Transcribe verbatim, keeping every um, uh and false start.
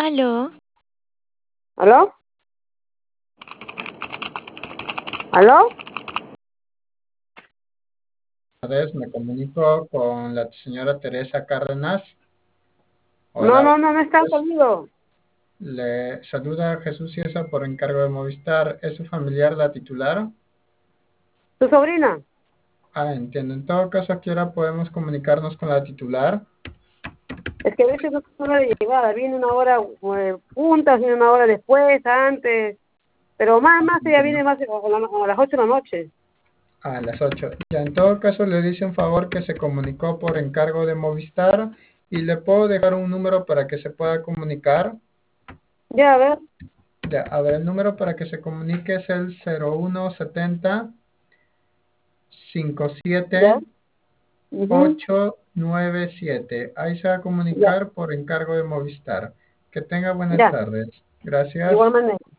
¿Aló? ¿Aló? ¿Aló? Buenas tardes, me comunico con la señora Teresa Cárdenas. No, Hola, no, buenas no, no está tardes. conmigo. Le saluda Jesús Ciesa por encargo de Movistar. ¿Es su familiar la titular? ¿Tu sobrina? Ah, entiendo. En todo caso, ¿a qué hora podemos comunicarnos con la titular? Es que a veces no es hora de llegada. Viene una hora eh, puntas, viene una hora después, antes. Pero más, más ella Entiendo. viene más a, la- a las ocho de la noche. A las ocho. Ya, en todo caso, le dice un favor que se comunicó por encargo de Movistar y le puedo dejar un número para que se pueda comunicar. Ya, a ver, Ya, a ver, el número para que se comunique es el cero uno setenta cincuenta y ya. siete Ujú, ocho nueve siete. Ahí se va a ya, comunicar por encargo de Movistar. Que tenga buenas ya. tardes. Gracias. Igual manera.